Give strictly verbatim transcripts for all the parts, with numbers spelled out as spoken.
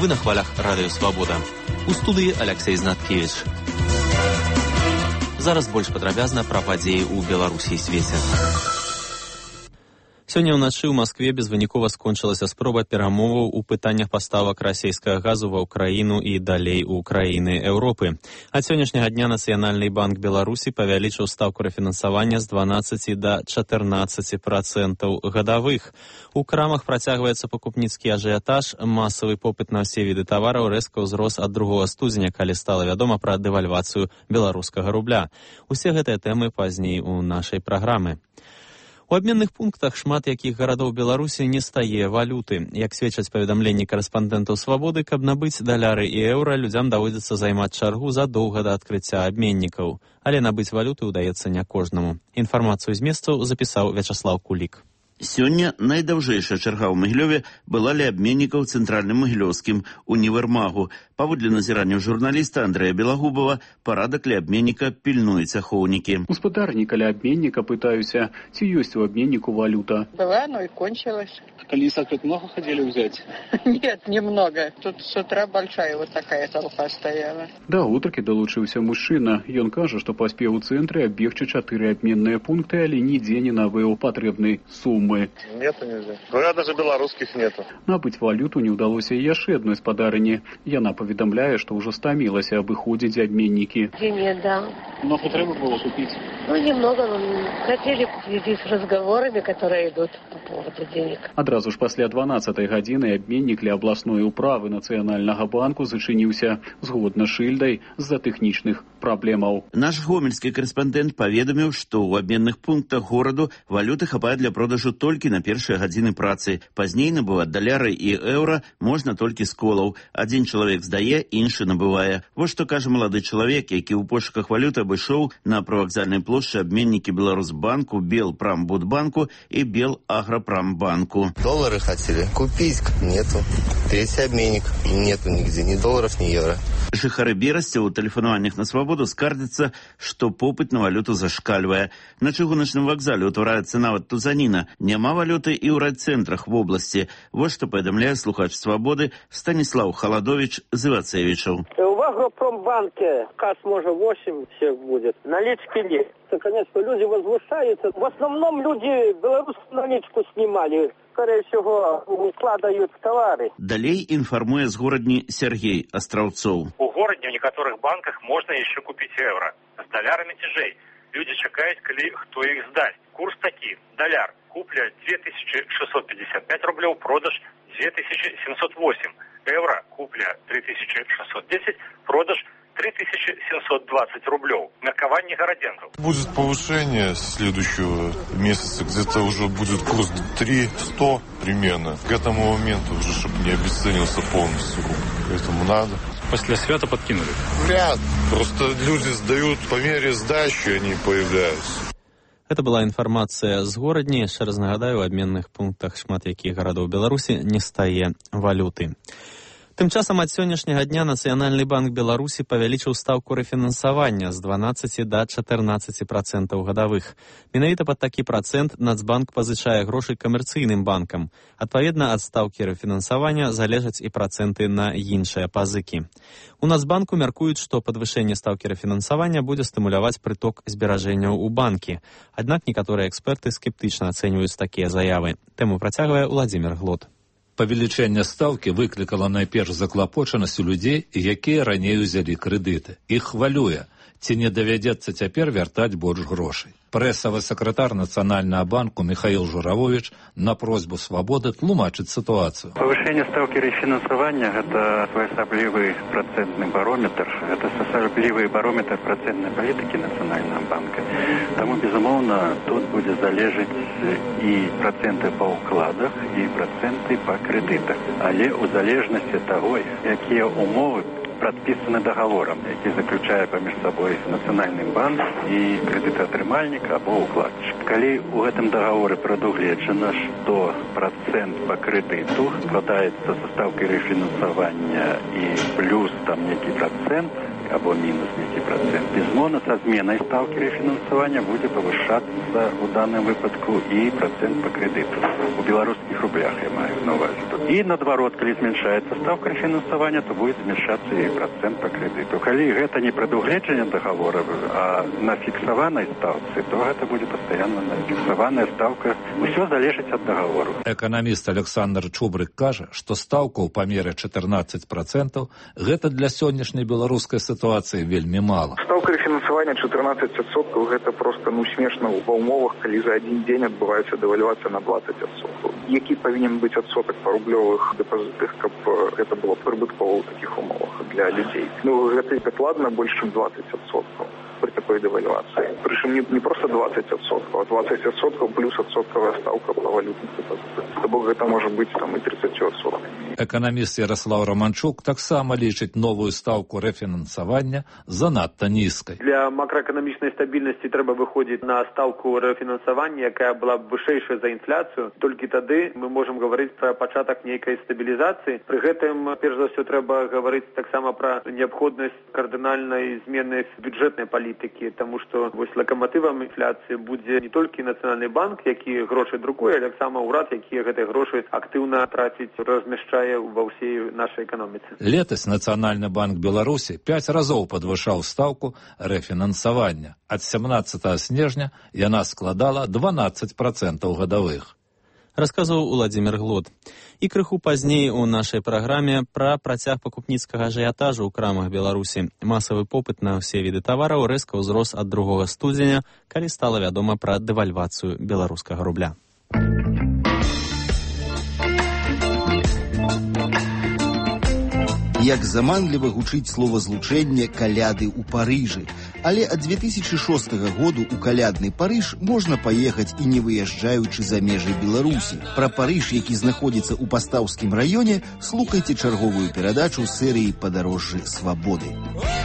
Вы на хвалях Радыё Свабода. У студыі Алексей Знаткевич. Зараз больш падрабязна пра падзеі ў Беларусі і свеце. Сёння ўначы ў Маскве безвынікова скончылася спроба перамоваў у пытаннях паставак расійскага газу ва ўкраіну і далей у краіны Еўропы. Ад сённяшняга дня Нацыянальны банк Беларусі павялічыў стаўку рэфінансавання з дванаццаці да чатырнаццаці працэнтаў гадавых. У крамах працягваецца пакупніцкі ажыятаж, масавы попыт на ўсе віды тавараў рэзка ўзрос ад другога студзеня, калі стала вядома пра дэвальвацыю беларускага рубля. Усе гэтыя тэмы пазней у нашай праграмы. У абменных пунктах шмат якіх гарадоў Беларусі не стае валюты. Як сведчаць паведамленні карэспандэнтаў Свабоды, каб набыць даляры і еўра, людзям даводзіцца займаць чаргу задоўга да адкрыцця абменнікаў. Але набыць валюты ўдаецца не кожнаму. Інфармацыю з месцаў запісаў Вячаслаў Кулік. Сёння найдаўжэйшая чарга ў Магілёве была ля абменнікаў цэнтральным магілёўскім універмагу. Паводле назіранняў журналіста Андрэя Белагубова, парадак ля абменніка пільнуюць ахоўнікі. Гаспадарні каля абменніка пытаюся, ці ёсць у абменніку валюта. Была, но и кончилась. Колеса тут много хотели взять? Нет, немного. Тут с утра большая вот такая толпа стояла. Да гутаркі далучыўся мужчына. Ён кажа, што паспеў у цэнтры абегчы чатыры абменныя пункты, але нідзе не набыў патрэбнай сумы. Нету нельзя. Говорят, даже белорусских нету. Набыць валюту не ўдалося і яшчэ адной спадарыні. Яна паведамляе, што ўжо стамілася абыходзіць абменнікі. Нет, да. Много трэба было купить? Ну, немного. Хотели в связи с разговорами, которые идут по поводу денег. Адразу ж пасля дванаццатай гадзіны абменнік ля абласной управы Нацыянальнага банку зачыніўся згодна шыльдай з-за тэхнічных праблемаў. Наш гомельскі карэспандэнт паведаміў, што ў абменных пунктах гораду валюты хапае для продажу толькі на першыя гадзіны працы. Пазней набываць даляры і еўра можна толькі з колаў. Адзін чалавек здае, іншы набывае. Вось што кажа малады чалавек, які ў пошуках валюты абышоў на прывакзальнай плошчы абменнікі Беларусбанку, Белпрамбудбанку і Белаграпрамбанку. Доллары хотели купить, нету. Третий обменник, нету нигде ни долларов, ни евро. Жыхары Берасця ў тэлефанаваннях на Свабоду скардзяцца, што попыт на валюту зашкальвае. На чыгуначным вакзале ўтвараецца нават тузаніна. Няма валюты і ў райцэнтрах вобласці. Вось што паведамляе слухач Свабоды Станіслаў Халадович з Івацевічаў. В Агропромбанке касс, может, восемь всех будет. Налички нет. Конечно, люди возмущаются. В основном люди белорусскую наличку снимали. Скорее всего, укладывают товары. Далей інфармуе з горадні Сергей Астраўцоў. У горадні в некоторых банках можно еще купить евро. С долярами тяжей. Люди чекают, коли кто их сдаст. Курс таки. Доляр. Купля две тысячи шестьсот пятьдесят пять рублей, продаж две тысячи семьсот восемь. Евро. Купля три тысячи шестьсот десять, продаж три тысячи семьсот двадцать рублей. Меркование городенцев. Будет повышение следующего месяца, где-то уже будет курс три сто примерно. К этому моменту уже, чтобы не обесценился полностью рубль. Поэтому надо. После свята подкинули? Вряд. Просто люди сдают, по мере сдачи они появляются. Гэта была інфармацыя з горадні. Яшчэ раз нагадаю, у абменных пунктах шмат якіх гарадоў Беларусі не стае валюты. Тым часам ад сённяшняга дня Нацыянальны банк Беларусі павялічыў стаўку рэфінансавання з дванаццаці да чатырнаццаці працэнтаў гадавых. Менавіта пад такі працэнт Нацбанк пазычае грошы камерцыйным банкам. Адпаведна, ад стаўкі рэфінансавання залежаць і працэнты на іншыя пазыкі. У Нацбанку мяркуюць, што падвышэнне стаўкі рэфінансавання будзе стымуляваць прыток зберажэнняў у банкі. Аднак некаторыя эксперты скептычна ацэньваюць такія заявы. Тэму працягвае Владзімир Глот. Павелічэнне стаўкі выклікала найперш заклапочанасць у людзей, якія раней узялі крэдыты. Іх хвалюе, ці не давядзецца цяпер вяртаць больш грошай. Прэсавы сакратар Нацыянальнага банку Михаил Журавович на просьбу Свабоды тлумачыць сітуацыю. Павышэнне стаўкі рэфінансавання – гэта своеасаблівы працэнтны барометр. Гэта асаблівы барометр працэнтнай палітыкі Нацыянальнага банка. Таму, безумоўна, тут будзе залежаць і працэнты па ўкладах, і працэнты па крэдытах. Але ў залежнасці ад таго, якія ўмовы прадпісаны дагаворам, які заключае паміж сабой Нацыянальны банк і крэдытаатрымальнік або ўкладчык. Калі ў гэтым дагаворы прадугледжана, што працэнт па крэдыту складаецца са стаўкай рэфінансавання і плюс там нейкі працэнт, або мінус нейкі працэнт. Безумоўна, са зменай стаўкі рэфінансавання будзе павышацца ў даным выпадку і працэнт па крэдыту. У беларускіх рублях я маю на увазе. І наадварот, калі зменшаецца стаўка рэфінансавання, то будзе зменшацца і працэнт па крэдыту. Калі гэта не прадугледжанне дагавора, а на фіксаванай стаўцы, то гэта будзе пастаянна на фіксаваная стаўка. Усё залежыць ад дагавору. Эканаміст Александр Чубрык кажа, што стаўка ў памере чатырнаццаць працэнтаў гэта для сённяшняй беларускай сітуацыі вельмі мала. Стаўка рэфінансавання чатырнаццаць адсоткаў гэта проста ну смешна ва ўмовах, калі за адзін дзень адбываецца дэвальвацыя на дваццаць адсоткаў. Які павінен быць адсотак па рублёвых дэпазітах, каб гэта было прыбыткова ў такіх умовах для людзей? Ну гэта дакладна больш чым дваццаць адсоткаў при такой девальвации. Причем не, не просто двадцать отсотков, а двадцать отсотков плюс отсотковая ставка по валютных депозитах. Тобто это может быть там и тридцать отсотков. Эканаміст Ярослав Романчук таксама лічыць новую стаўку рэфінансавання занадта нізкай. Для макроэканамічнай стабільнасці трэба выходзіць на стаўку рэфінансавання, якая была б вышэйшая за інфляцыю. Толькі тады мы можам гаварыць пра пачатак нейкай стабілізацыі. Пры гэтым, перш за ўсё, трэба гаварыць таксама пра неабходнасць кардынальнай змены бюджэтнай палітыкі, таму што вось лакаматывам інфляцыі будзе не толькі Нацыянальны банк, які грошы друкуе, але таксама ўрад, які гэтыя грошы актыўна траціць, размяшчае ва ўсей нашай эканоміцы. Летась Нацыянальны банк Беларусі пяць разоў падвышаў стаўку рэфінансавання. Ад сямнаццатага снежня яна складала дванаццаць працэнтаў гадавых. Расказваў Уладзімір Глод. І крыху пазней у нашай праграме пра працяг пакупніцкага ажыятажу ў крамах Беларусі. Масавы попыт на ўсе віды тавараў рэзка ўзрос ад другога студзеня, калі стала вядома пра дэвальвацыю беларускага рубля. Як заманліва гучыць словазлучэнне «каляды ў Парыжы». Але ад дзве тысячы шостага году ў калядны Парыж можна паехаць і не выязджаючы за межы Беларусі. Пра Парыж, які знаходзіцца ў пастаўскім раёне, слухайце чарговую перадачу серыі «Падарожжы свабоды».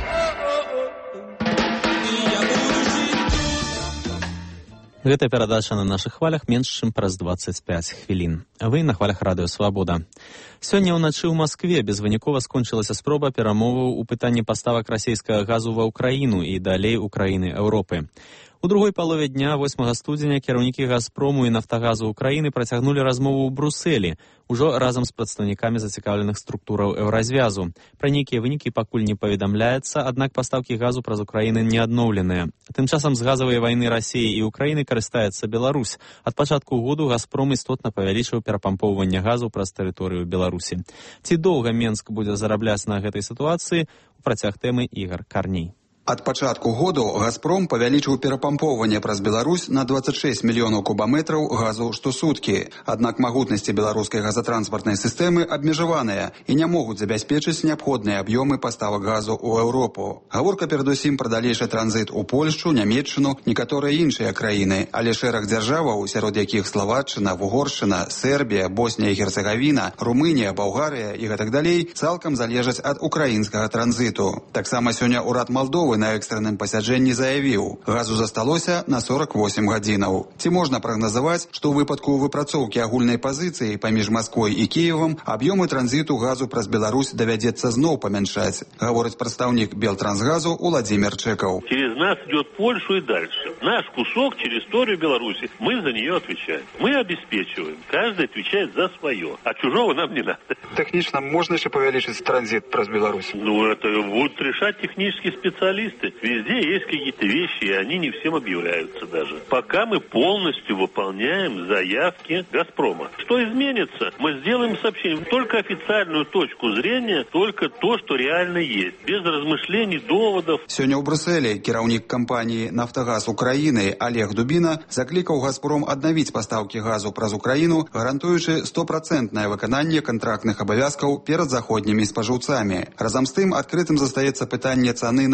Гэта перадача на нашых хвалях менш чым праз дваццаць пяць хвілін. А вы на хвалях радыё «Свабода». Сёння ўначы ў Маскве безвынікова скончылася спроба перамоваў у пытанні паставак расійскага газу ва ўкраіну і далей у краіны Еўропы. У другой палове дня восьмага студзеня кіраўнікі «Газпрому» і «Нафтагазу» Украіны працягнулі размову ў Брусэлі, ужо разам з прадстаўнікамі зацікаўленых структураў еўразвязу. Пра нейкія вынікі пакуль не паведамляецца, аднак пастаўкі газу праз Украіны не адноўленыя. Тым часам з газавай вайны Расіі і Украіны карыстаецца Беларусь. Ад пачатку году «Газпром» істотна павялічыў перапампоўванне газу праз тэрыторыю Беларусі. Ці доўга Менск будзе зарабляць на гэтай сітуацыі? У працяг тэмы Ігар Карней. Ад пачатку году «Газпром» павялічыў перапампоўванне праз Беларусь на дваццаць шэсць мільёнаў кубаметраў газу штосуткі. Аднак магутнасці беларускай газатранспартнай сістэмы абмежаваныя і не могуць забяспечыць неабходныя аб'ёмы паставак газу ў Еўропу. Гаворка перадусім пра далейшы транзіт у Польшчу, Нямецчыну, некаторыя іншыя краіны, але шэраг дзяржаваў, сярод якіх Славаччына, Вугоршчына, Сербія, Боснія і Герцегавіна, Румынія, Балгарыя і гэтак далей, цалкам залежаць ад украінскага транзіту. Таксама сёння ўрад Малдовы на экстранным пасяджэнні заявіў, газу засталося на сорок восем гадзінаў. Ці можна прагназаваць, што ў выпадку выпрацоўкі агульнай пазіцыі паміж Масквой і Кіевам аб'ёмы транзіту газу праз Беларусь давядзецца зноў памяншаць, гаворыць прадстаўнік Белтрансгазу Уладзімір Чэкаў. Через нас идет Польшу и дальше. Наш кусок через территорию Беларуси. Мы за нее отвечаем. Мы обеспечиваем. Каждый отвечает за свое. А чужого нам не надо. Технично можно еще повеличить транзит праз Беларусь? Ну, это будут решать технические специалисты. Везде есть какие-то вещи, и они не всем объявляются даже. Пока мы полностью выполняем заявки «Газпрома». Что изменится? Мы сделаем сообщение. Только официальную точку зрения, только то, что реально есть. Без размышлений, доводов. Сегодня в Брюсселе кіраўнік компании «Нафтогаз Украины» Олег Дубина закликал «Газпром» аднавіць поставки газу праз Украину, гарантуючы стопроцентное выкананне контрактных обовязков перед заходними споживцами. Разом с тем открытым застаецца пытанне цены на газ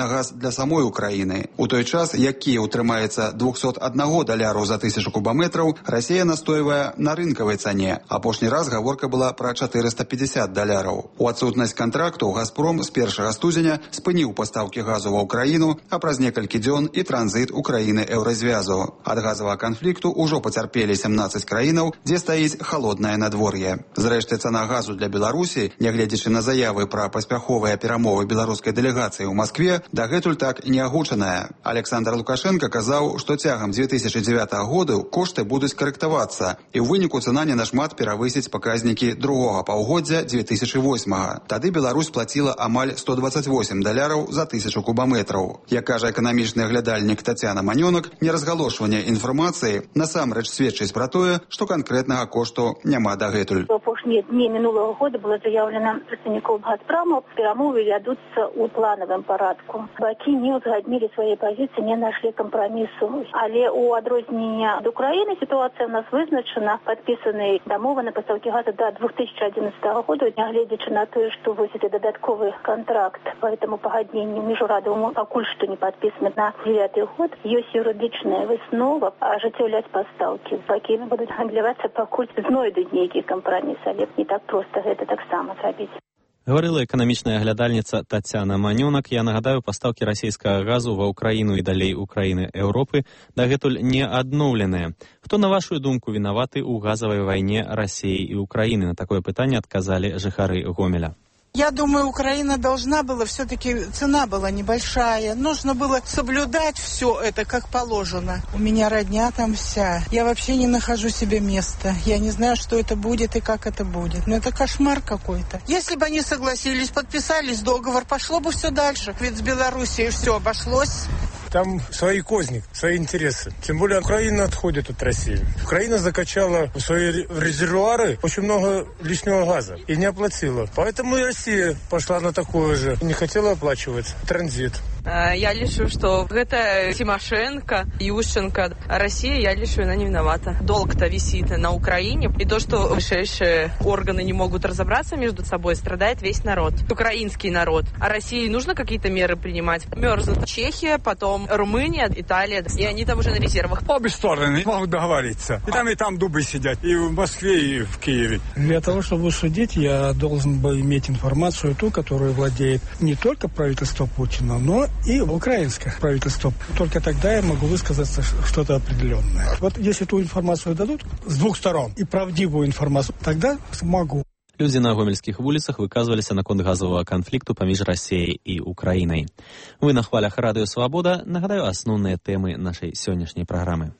для самой Украіны. У той час, як Кіеў трымаецца двухсот аднаго даляру за тысячу кубаметраў, Расія настойвае на рынкавай цане. Апошні раз гаворка была пра чатырыста пятьдесят даляраў. У адсутнасць кантракту «Газпром» з першага студзеня спыніў пастаўкі газу ва Ўкраіну, а праз некалькі дзён і транзіт Украіны еўразвязу. Ад газавага канфлікту ўжо пацярпелі сямнаццаць краінаў, дзе стаіць халоднае надвор'е. Зрэшты, цана газу для Беларусі, нягледзячы на заявы пра паспяховыя перамовы беларускай дэлегацыі ў Маскве, дагэтуль так не агучаная. Александр Лукашенко казаў, што цягам дзве тысячы дзевятага году кошты будуць карэктавацца, і ў выніку цана не нашмат перавысіць паказнікі другога паўгоддзя дзве тысячы восьмага. Тады Беларусь плаціла амаль сто двадцать восемь даляраў за тысячу кубаметраў. Як кажа эканамічны аглядальнік Тацяна Манёнак, неразгалошванне інфармацыі насамрэч сведчыць пра тое, што канкрэтнага кошту няма дагэтуль. В апошнія дні минулого года было заявлено представников «Газпрома», перамовы ведутся у плановым порядку. Баки не узгоднили свои позиции, не нашли компромиссу. Але у адрознення від України ситуація у нас визначена, підписаний домови на поставки газу до две тысячи одиннадцатого года, не глядячи на то, что висить додатковый контракт. Поэтому погоднению міжнародному поки що не підписано на девятый год. Є юридична виснова оживлять поставки. Баки будуть гандлюватися, поки знайдуть некий компромисс. Але не так просто гэта так само зрабіць. Гаварыла эканамічная аглядальніца Тацяна Манёнак. Я нагадаю, пастаўкі расійскага газу ва Ўкраіну і далей Украіны Еўропы дагэтуль не адноўленыя. Хто, на вашу думку, вінаваты ў газавай вайне Расіі і Украіны? На такое пытанне адказалі жыхары Гомеля. Я думаю, Украина должна была, все-таки цена была небольшая. Нужно было соблюдать все это как положено. У меня родня там вся. Я вообще не нахожу себе места. Я не знаю, что это будет и как это будет. Но это кошмар какой-то. Если бы они согласились, подписались договор, пошло бы все дальше. Ведь с Белоруссией все обошлось. Там свои козни, свои интересы. Тем более Украина отходит от России. Украина закачала в свои резервуары очень много лишнего газа и не оплатила. Поэтому и Россия пошла на такое же. Не хотела оплачивать транзит. Я лишу, что это Тимошенко, Ющенко. А Россия, я лишу, она не виновата. Долг-то висит на Украине. И то, что высшие органы не могут разобраться между собой, страдает весь народ. Украинский народ. А России нужно какие-то меры принимать. Мерзнут Чехия, потом Румыния, Италия. И они там уже на резервах. Обе стороны не могут договориться. И там, и там дубы сидят. И в Москве, и в Киеве. Для того, чтобы судить, я должен бы иметь информацию ту, которую владеет не только правительство Путина, но и украинское правительство. Только тогда я могу высказаться что-то определенное. Вот если ту информацию дадут с двух сторон и правдивую информацию, тогда смогу. Людзі на гомельскіх вуліцах выказваліся наконт газовага канфлікту паміж Расіяй і Украінай. Вы на хвалях Радыё Свабода. Нагадаю асноўныя тэмы нашай сённяшняй праграмы.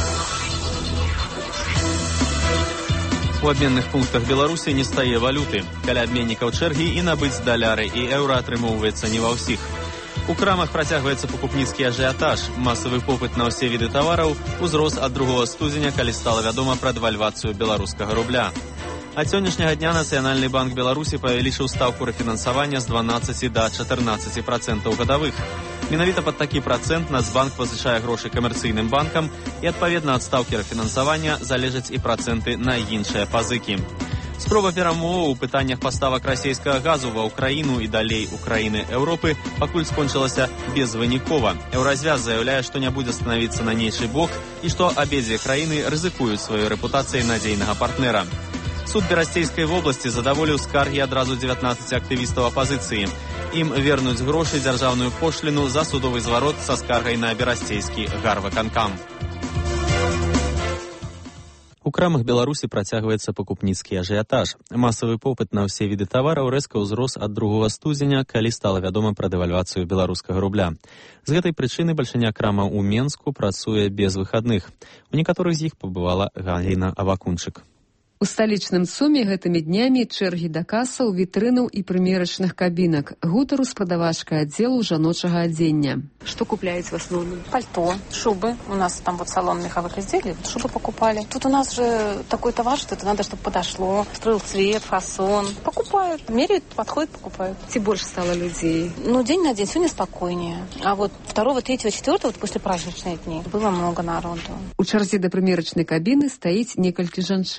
У абменных пунктах Беларусі не стае валюты. Каля абменнікаў чэргі і набыць даляры і еўра атрымоўваецца не ва ўсіх. У крамах працягваецца пакупніцкі ажыятаж. Масавы попыт на ўсе віды тавараў узрос ад другога студзеня, калі стала вядома пра дэвальвацыю беларускага рубля. Ад сённяшняга дня Нацыянальны банк Беларусі павялічыў стаўку рэфінансавання з дванаццаці да чатырнаццаці працэнтаў гадавых. Менавіта пад такі працэнт Нацбанк пазычае грошы камерцыйным банкам, і адпаведна ад стаўкі рэфінансавання залежаць і працэнты на іншыя пазыкі. Спроба перамоваў у пытаннях паставак расійскага газу ва Ўкраіну і далей Украіны Еўропы пакуль скончылася безвынікова. Еўразвяз заяўляе, што не будзе станавіцца на нейчы бок і што абедзве краіны рызыкуюць сваёй рэпутацыяй надзейнага партнера. Суд Берасцейскай вобласці задаволіў скаргі адразу дзевятнаццаці актывістаў апазіцыі. Ім вернуць грошы дзяржаўную пошліну за судовы зварот са скаргай на Берасцейскі гарвыканкам. У крамах Беларусі працягваецца пакупніцкі ажыятаж. Масавы попыт на ўсе віды тавараў рэзка ўзрос ад другога студзеня, калі стала вядома пра дэвальвацыю беларускага рубля. З гэтай прычыны бальшыня крамаў у Менску працуе без выхадных. У некаторых з іх пабывала Галіна Авакунчык. У сталічным Суме гэтымі днямі чэргі да касаў, вітрынаў і прымерачных кабінак. Гутару з прадавачкай аддзелу жаночага адзення. Что купляете в основном? Пальто, шубы. У нас там вот салон меховых изделий, шубы покупали. Тут у нас же такой товар, что это надо, чтобы подошло. Строил цвет, фасон. Покупают, меряют, подходят, покупают. Ці больше стало людей? Ну, день на день, сегодня спокойнее. А вот второго, третьего, четвертого, вот после праздничных дней, было много народу. У чарзе да прымерачнай кабіны стаіць некалькі жанчын. Гутару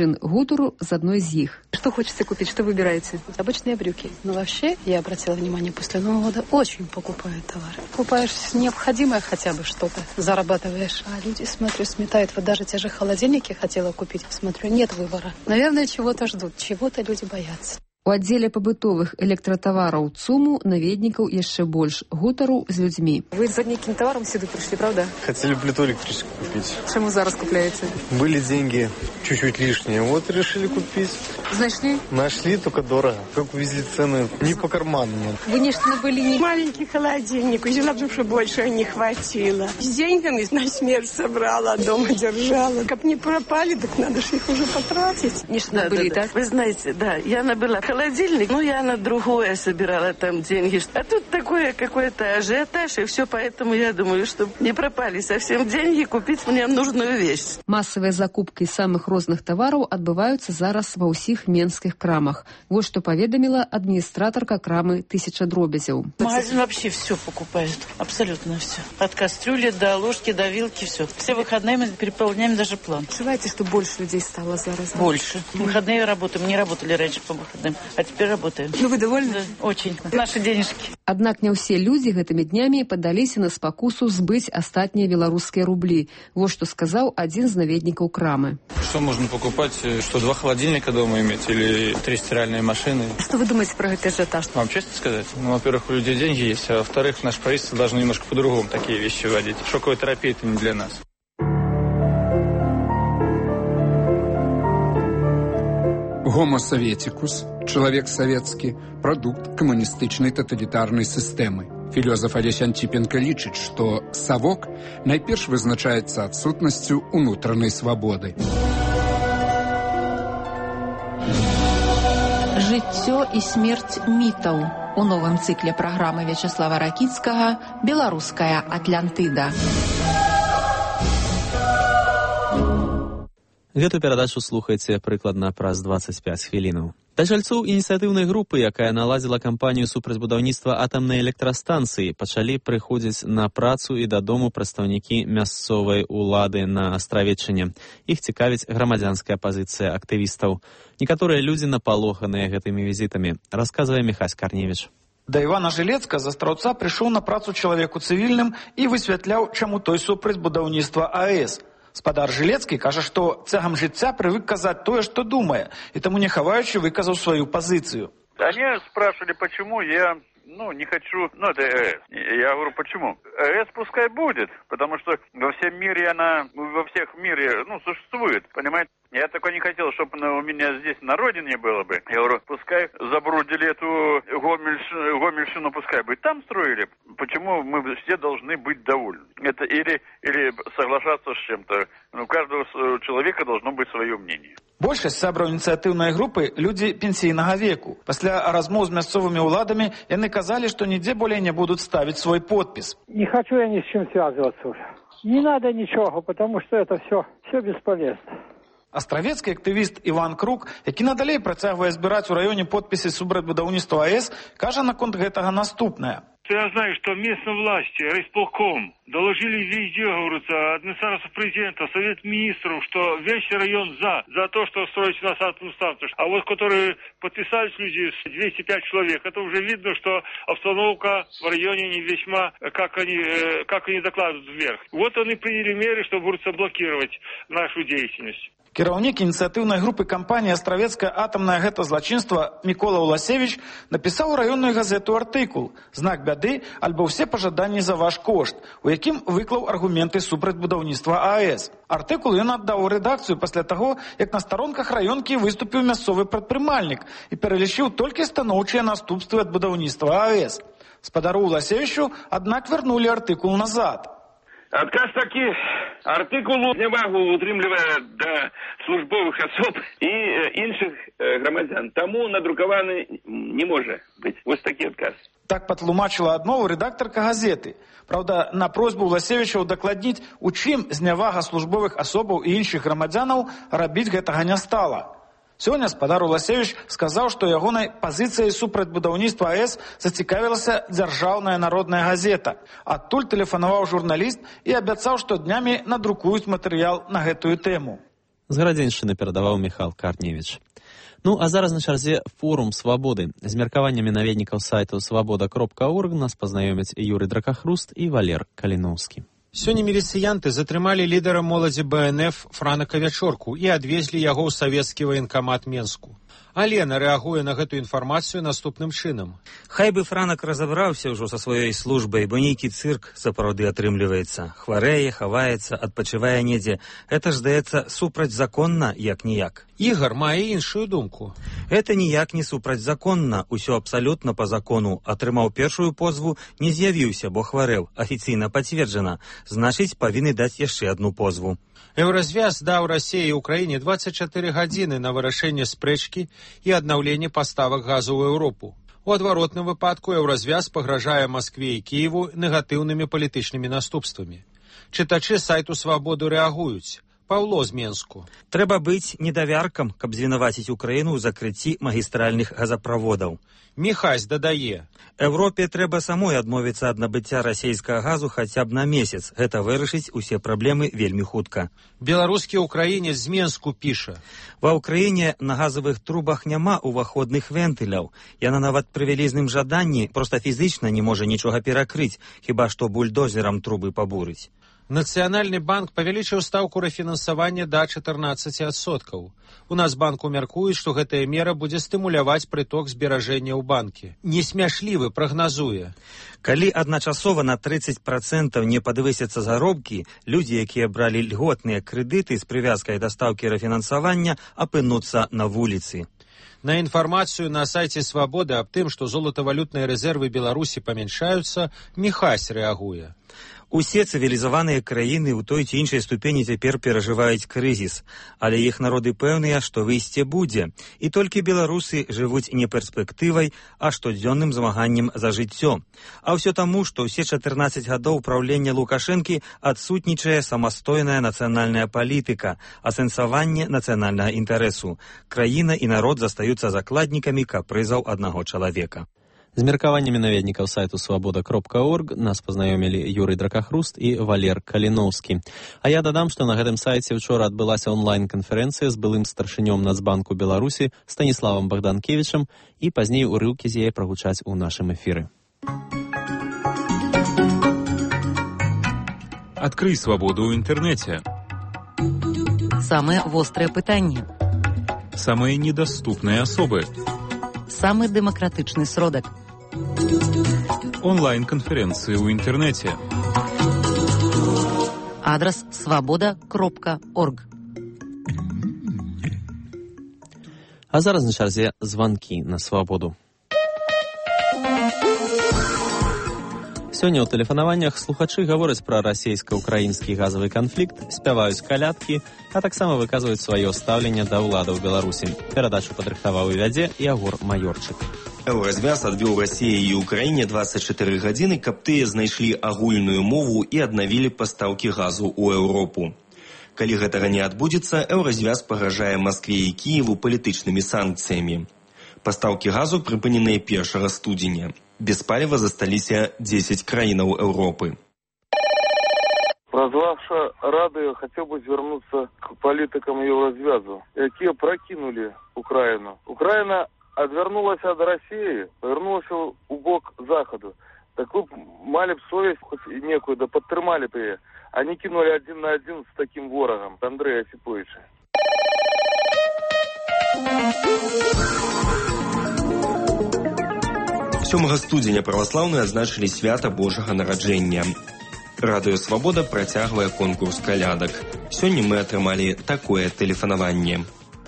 гутару з одной з іх. Что хочется купить? Что выбираете? Обычные брюки. Но вообще, я обратила внимание, после Нового года очень покупают товары. Покупаешь необходимое хотя бы что-то, зарабатываешь. А люди, смотрю, сметают. Вот даже те же холодильники хотела купить. Смотрю, нет выбора. Наверное, чего-то ждут. Чего-то люди боятся. У аддзеле пабытовых электратавараў ЦУМу наведнікаў яшчэ больш гутару з людзьмі. Вы за неким товаром сюда пришли, правда? Хотели плиту электрическую купить. Чему зараз купляете? Были деньги чуть-чуть лишние, вот решили купить. Нашли? Нашли, только дорого. Как увезли цены, не по карману. Конечно, были не... Маленький холодильник, взяла, потому что больше не хватило. С деньгами на смерть собрала, дома держала. Как не пропали, так надо же их уже потратить. Конечно, да, были, да, да? да? Вы знаете, да, я набыла холодильник, ну я на другое собирала там деньги. А тут такое какой-то ажиотаж, и все, поэтому я думаю, чтобы не пропали совсем деньги, купить мне нужную вещь. Масавыя закупкі самых розных тавараў адбываюцца зараз ва ўсіх менскіх крамах. Вот што паведаміла адміністратарка крамы «Тысяча дробязяў». Магазин вообще все покупает, абсолютно все. От кастрюли до ложки, до вилки, все. Все выходные мы переполняем даже план. Желаете, чтобы больше людей стало зараз? Больше. В выходные работаем, не работали раньше по выходным, а теперь работаем. Ну вы довольны? Да, очень. Наши денежки. Аднак не ўсе людзі гэтымі днямі падаліся на спакусу збыць астатнія беларускія рублі. Вот што сказаў адзін з наведнікаў крамы. Что можно покупать? Что, два холодильника дома иметь или три стиральные машины? Что вы думаете про этот ажиотаж? Вам честно сказать? Ну, во-первых, у людей деньги есть, а во-вторых, наше правительство должно немножко по-другому такие вещи вводить. Шоковая терапия – это не для нас. Гомо советикус, чалавек савецкі, прадукт камуністычнай таталітарнай сістэмы. Філёзаф Алесь Антіпенка лічыць, што савок найперш вызначаецца адсутнасцю унутранай свабоды. Жыццё і смерць мітаў. У новым цыкле праграмы Вячеслава Ракіцкага «Беларуская Атлантыда». Гэту перадачу слухайце прыкладна праз дваццаць пяць хвілінаў. Да жальцоў ініцыятыўнай групы, якая наладзіла кампанію супраць будаўніцтва атамнай электрастанцыі, пачалі прыходзіць на працу і дадому прадстаўнікі мясцовай улады на Астравеччыне. Іх цікавіць грамадзянская пазіцыя актывістаў. Некаторыя людзі напалоханыя гэтымі візітамі, расказвае Міхась Карневіч. Да Івана Жылецка з Астраўца прыйшоў на працу чалавеку цывільным і высвятляў, чаму той супраць будаўніцтва АЭС. Спадар Жылецкі кажа, што цягам жыцця прывык казаць тое, што думае, і таму не хаваючы выказаў сваю пазіцыю. Они спрашивали, почему я, ну, не хочу, ну, это АЭС. Я говорю, почему? АЭС пускай будет, потому что во всем мире она, во всех мире, ну, существует, понимаете? Я только не хотел, чтобы у меня здесь на родине было бы. Я говорю, пускай забрудили эту Гомельщину, Гомельщину, пускай бы там строили. Почему мы все должны быть довольны? Это или, или соглашаться с чем-то. У каждого человека должно быть свое мнение. Большасць сябраў ініцыятыўнай групы людзі пенсійнага веку. Пасля размоў з мясцовымі ўладамі яны казалі, што нідзе болей не будуць ставіць свой подпіс. Не хочу я ни с чем связываться уже. Не надо ничего, потому что это все, все бесполезно. Астравецкі актывіст Іван Крук, які надалей працягвае збіраць у раёне подпісы супраць будаўніцтва АЭС, кажа наконт гэтага наступнае. Я знаю, что местные власти, райисполком, доложили везде, говорится, администрацию президента, совет министров, что весь район за, за то, что строить у нас атомную станцию. А вот которые подписались люди, двести пять человек, это уже видно, что обстановка в районе не весьма, как они, как они докладывают вверх. Вот они приняли меры, чтобы, говорится, блокировать нашу деятельность. Кіраўнік ініцыятыўнай групы кампаніі «Астравецкае атамнае гэтазлачынства» Мікола Уласевіч напісаў у раённую газету артыкул «Знак бяды» альбо «Все пажаданні за ваш кошт», у якім выклаў аргументы супраць будаўніцтва АЭС. Артыкул ён аддаў у рэдакцыю пасля таго, як на старонках раёнкі выступіў мясцовы прадпрымальнік і пералічыў толькі станоўчыя наступствы ад будаўніцтва АЭС. Спадару Уласевічу, аднак, вярнулі артыкул назад. Отказ таки артыкулу зневагу утрымлівае да службовых асоб і іншых грамадзян. Таму надрукаваны не можа быць. Вось такі адказ. Так патлумачыла адмову рэдактарка газеты. Праўда, на просьбу Уласевіча ўдакладніць, у чым знявага службовых асобаў і іншых грамадзянаў рабіць гэтага не стала. Сёння спадар Уласевіч сказаў, што ягонай пазіцыяй супраць будаўніцтва АЭС зацікавілася дзяржаўная народная газета. Адтуль тэлефанаваў журналіст і абяцаў, што днямі надрукуюць матэрыял на гэтую тэму. З Градзеншчыны перадаваў Міхал Карневіч. Ну, а зараз на чарзе форум «Свабоды». З меркаваннямі наведнікаў сайту свабода кропка орг нас пазнаёмяць Юрый Дракахруст і Валер Каліноўскі. Сёння міліцыянты затрымалі лідара моладзі бэ эн эф Франака Вячорку і адвезлі яго ў савецкі ваенкамат Менску. Алена рэагуе на гэту інфармацыю наступным чынам. Хай бы Франак разабраўся ўжо са сваёй службай, бо нейкі цырк сапраўды атрымліваецца. Хварэе, хаваецца, адпачывае недзе. Гэта ж, здаецца, супрацьзаконна, як-ніяк. Ігар мае іншую думку. Гэта ніяк не супрацьзаконна, усё абсалютна па закону. Атрымаў першую позву, не з'явіўся, бо хварэў. Афіцыйна пацверджана. Значыць, павінны даць яшчэ адну позву. Еўразвяз даў Расіі і Украіне дваццаць чатыры гадзіны на вырашэнне спрэчкі і аднаўленне паставак газу ў Еўропу. У адваротным выпадку Еўразвяз пагражае Маскве і Кіеву негатыўнымі палітычнымі наступствамі. Чытачы сайту «Свабоду» рэагуюць. Паўло з Менску. Трэба быць недавяркам, каб звінаваціць Украіну ў закрыцці магістральных газаправодаў. Міхась дадае. Еўропе трэба самой адмовіцца ад набыцця расійскага газу хаця б на месяц. Гэта вырашыць усе праблемы вельмі хутка. Беларускі ўкраінец з Менску піша. Ва ўкраіне на газавых трубах няма уваходных вентыляў. Яна нават пры вялізным жаданні проста фізычна не можа нічога перакрыць, хіба што бульдозерам трубы пабурыць. Нацыянальны банк павялічыў стаўку рэфінансавання да чатырнаццаці адсоткаў. У нас банку мяркуюць, што гэтая мера будзе стымуляваць прыток зберажэння ў банкі. Несмяшлівы прагназуе. Калі адначасова на трыццаць працэнтаў не падвысяцца заробкі, людзі, якія бралі льготныя крэдыты з прывязкай да стаўкі рэфінансавання, апынуцца на вуліцы. На інфармацыю на сайце «Свабоды» аб тым, што золатавалютныя рэзервы Беларусі памяншаюцца, Міхась рэагуе. Усе цывілізаваныя краіны ў той ці іншай ступені цяпер перажываюць крызіс, але іх народы пэўныя, што выйсце будзе. І толькі беларусы жывуць не перспектывай, а штодзённым змаганнем за жыццё. А ўсё таму, што ўсе чатырнаццаць гадоў праўлення Лукашэнкі адсутнічае самастойная нацыянальная палітыка, асэнсаванне нацыянальнага інтарэсу. Краіна і народ застаюцца закладнікамі капрызаў аднаго чалавека. З меркаваннямі наведнікаў сайту свабода кропка орг нас пазнаёмілі Юрый Дракахруст і Валер Каліноўскі. А я дадам, што на гэтым сайце учора адбылася онлайн-канферэнцыя з былым старшынём Нацбанку Беларусі Станіславам Богданкевічам і пазней урыўкі з яе прагучаць у нашым эфіры. Адкрый свабоду ў інтэрнэце. Самыя вострыя пытанні. Самыя недаступныя асобы. Самы дэмакратычны сродак. Онлайн-канферэнцыі ў інтэрнэце. Адрас свабода кропка орг. А зараз на чарзе званкі на свабоду. Сёння ў тэлефанаваннях слухачы гавораць пра расійска-украінскі газавы канфлікт, спяваюць калядкі, а таксама выказваюць сваё стаўленне да ўладаў Беларусі. Перадачу падрыхтаваў і вядзе Ягор Маёрчык. Еўразвяз адвёў Расіі і Украіне дваццаць чатыры гадзіны, каб тыя знайшлі агульную мову і аднавілі пастаўкі газу ў Еўропу. Калі гэтага не адбудзецца, Еўразвяз пагражае Маскве і Кіеву палітычнымі санкцыямі. Пастаўкі газу прыпыненыя першага студзеня. Без паліва засталіся дзесяць краінаў Еўропы. Прозвавши радио, хотел бы звернуться к политикам Еврозвязу, які прокинули Украину. Украина отвернулась от России, повернулась у бок Заходу. Так вы мали б совесть хоть и некую, да подтримали бы ее. Они кинули один на один с таким ворогом, Андрея Осиповича. сёмага студзеня праваслаўныя адзначылі свята Божага нараджэння. Радыё Свабода працягвае конкурс калядак. Сёння мы атрымалі такое тэлефанаванне.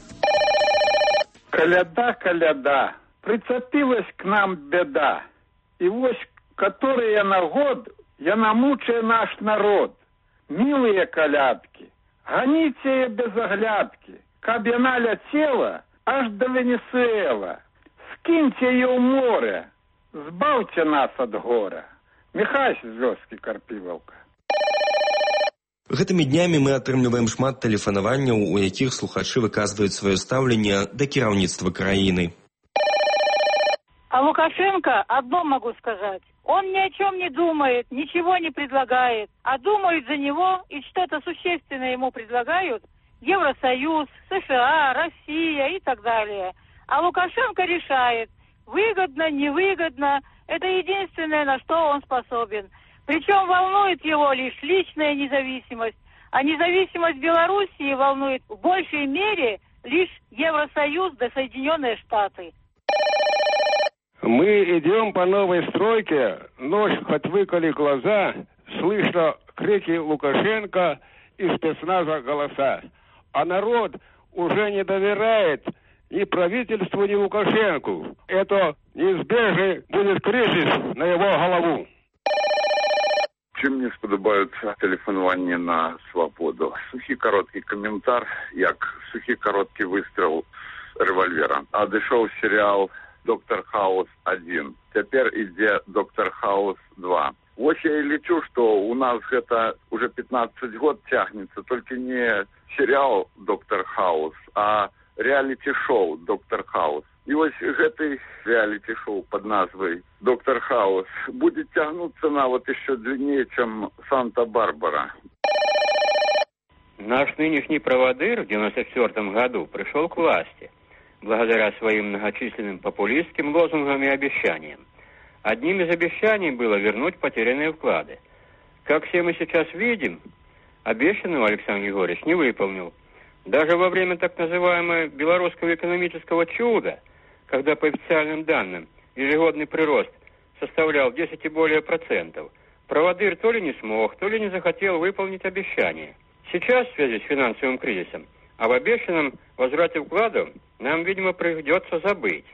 Коляда, коляда, прицепилась к нам беда. И вось, которые на год, я намучаю наш народ. Милые колядки, гоните ее без оглядки, каб яна летела аж до Венесуэла. Скиньте ее в море, збавьте нас от гора. Михась з вёскі Карпіваўка. Гэтымі днямі мы атрымліваем шмат тэлефанаванняў, у якіх слухачы выказваюць сваё стаўленне да кіраўніцтва краіны. А Лукашенко одно могу сказать. Он ни о чем не думает, ничего не предлагает, а думают за него и что-то существенное ему предлагают, Евросоюз, США, Россия и так далее. А Лукашенко решает, выгодно, невыгодно. Это единственное, на что он способен. Причем волнует его лишь личная независимость. А независимость Белоруссии волнует в большей мере лишь Евросоюз да Соединенные Штаты. Мы идем по новой стройке, ночь хоть выколи глаза, слышно крики Лукашенко и спецназа голоса. А народ уже не доверяет ни правительству, ни Лукашенку. Это неизбежный будет кризис на его голову. Чим мені сподобається телефонування на свободу? Сухий короткий коментар, як сухий короткий вистріл з револьвера. А дійшов серіал «Доктор Хаус один». Тепер іде «Доктор Хаус два». Ось я и лечу, что у нас это уже пятнадцать год тягнется, только не сериал «Доктор Хаус», а реалити-шоу «Доктор Хаус». И вот этой реалити-шоу под назвой «Доктор Хаус» будет тягнуться на вот еще длиннее, чем «Санта-Барбара». Наш нынешний проводыр в девяносто четвёртом году пришел к власти благодаря своим многочисленным популистским лозунгам и обещаниям. Одним из обещаний было вернуть потерянные вклады. Как все мы сейчас видим, обещанного Александр Григорьевич не выполнил. Даже во время так называемого белорусского экономического чуда, когда по официальным данным ежегодный прирост составлял десять и более процентов, проводыр то ли не смог, то ли не захотел выполнить обещание. Сейчас в связи с финансовым кризисом об обещанном возврате вкладов нам, видимо, придется забыть.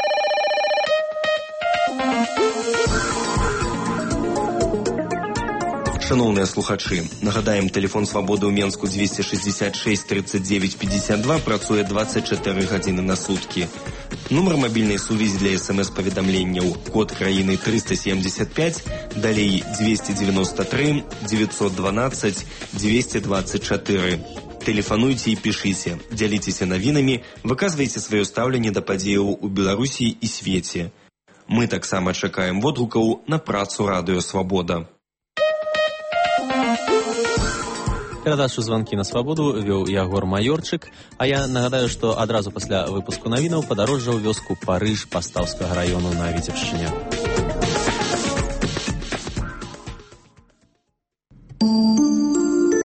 Шановныя слухачы, нагадаем, телефон свабоды ў Менску двести шестьдесят шесть тридцать девять пятьдесят два працуе двадцать четыре гадзіны на суткі. Нумар мабільнай сувязі для смс-паведамленняў код краіны триста семьдесят пять, далей двести девяносто три девятьсот двенадцать двести двадцать четыре. Тэлефануйце і пішыце, дзяліцеся навінамі, выказвайце сваё стаўленне да падзеяў у Беларусі і свеце. Мы таксама чакаем водгукаў на працу радыё «Свабода». Перадачу «Званкі на свабоду» вёў Ягор Маёрчык, а я нагадаю, што адразу пасля выпуску навінаў падарожжаў вёску Парыж Пастаўскага раёну на Віцебшчыне.